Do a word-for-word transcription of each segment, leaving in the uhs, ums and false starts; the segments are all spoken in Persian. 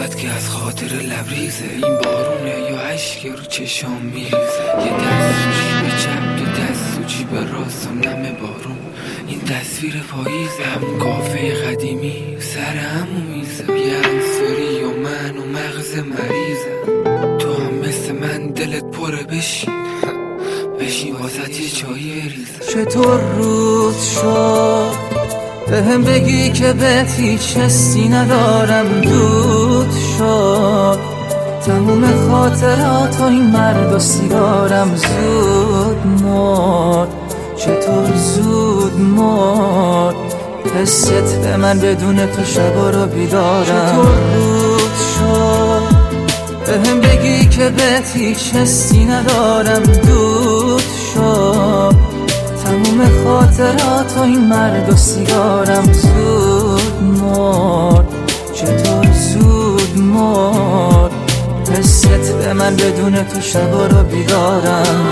فقط که از خاطر لبریزه. این بارونه یا عشق رو چشام میریزه. یه دست سوچی به چپ، یه دست سوچی به راست و نم بارون. این تصویر پاییزه، همون کافه قدیمی سر همون میزه. یه انصاری و من و مغز مریضه. تو هم مثل من دلت پره، بشین بشین واسه یه چایی بریزه. چطور رود شد به هم بگی که بهت هیچ حسی ندارم. دود شد تموم خاطرات و این مرد و سیگارم. زود مرد، چطور زود مرد. حست به من بدون تو شبا رو بیدارم. چطور رود شد به هم بگی که بهت هیچ حسی ندارم. دود شد تموم خاطرات و این مرد و سیگارم. زود مرد، چطور زود مرد. حست به من بدون تو شبا رو بیدارم.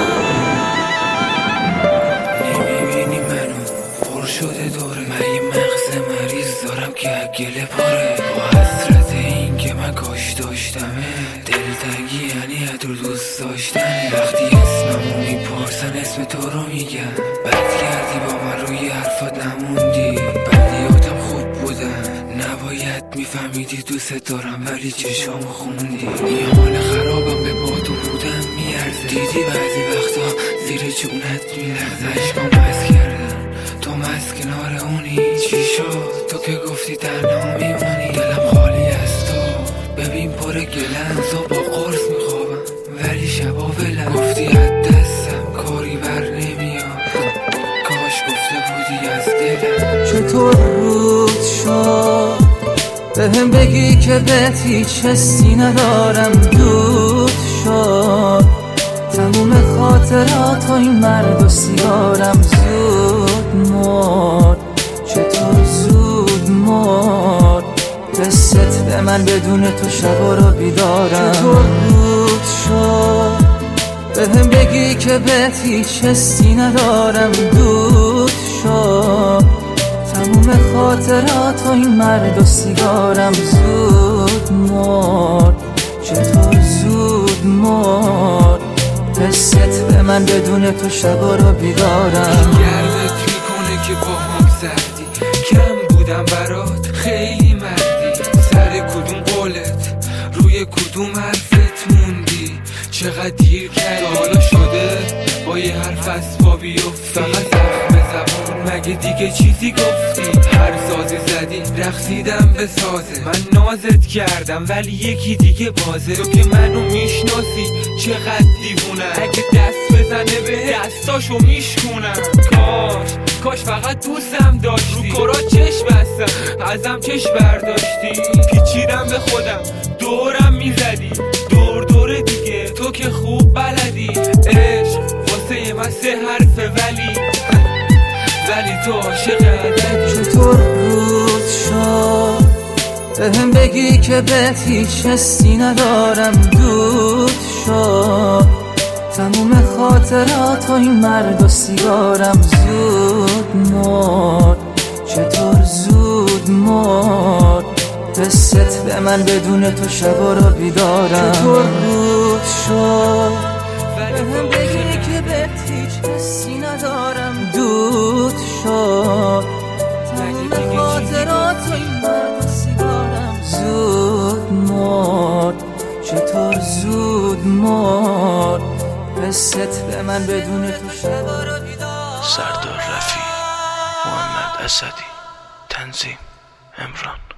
نمیبینی منو پر شده دوره، من یه مغز مریض دارم که گله پاره. با حسرت این که من کاش داشتمه، دلتنگی یعنی تو دوست داشتنه. وقتی اسممو میپرسن اسم تو رو میگم، بد کردی با من روی حرفات نموندی. بدیاتم خوب بودن، نباید میفهمیدی دوست دارم ولی چشام خوندی. این حال خرابم به با تو بودم میارزه. دیدی بعضی وقتا زیر جونت میلرزه. عشقام بس کردم تو مز کنار اونی. چی شد تو که گفتی تنها میمونی؟ دلم خالی از تو، ببین پر گلن. صبح با قرص میخوابم ولی شبا ولم. گفتی از دستم کاری بر نمیاد، کاش گفته بودی از دلم. چطور رود شد به هم بگی که بهت هیچ حسی ندارم. دود شد تموم خاطرات و این مرد و سیگارم. زود مرد، چطور زود مرد. حست به من بدون تو شبا رو بیدارم. چطور رود شد به هم بگی که بهت هیچ حسی ندارم. دود شد تموم خاطرات و این مرد و سیگارم. زود مرد، چطور زود مرد. حست به من بدون تو شبا رو بیدارم. گردت میکنه که با هم زردی، کم بودم برات خیلی مردی. سر کدوم قولت روی کدوم حرفت موندی؟ چقدر دیر کردی حالا شده با یه حرف از پا بیفتی. فقط زخم زبون مگه دیگه چیزی گفتی؟ هر سازی زدی رقصیدم به سازه. من نازت کردم ولی یکی دیگه بازه. تو که منو میشناسی چقدر دیوونه. اگه دست بزنه به دستاشو میشکونم. کاش کاش فقط دوستم داشتی. رو کرا چشم بستم ازم چشم برداشتی. پیچیدم به خودم دورم میزدی دور دور دیگه. تو که خوب بلدی عشق واسه من سه حرفه ولی ولی تو عاشق عددی. چطور رود شد به هم بگی که بهت هیچ حسی ندارم. دود شد تموم خاطرات و این مرد و سیگارم. زود مرد، چطور زود مرد. حست به من بدون تو شبا رو بیدارم. چطور رود شد به هم بگی که بهت هیچ حسی ندارم. دود شد تموم خاطرات و این مرد و سیگارم. زود مرد، چطور زود مرد. حست به من بدون تو شبا رو بیدارم. سردار رفیع، محمد اسدی، تنظیم امران.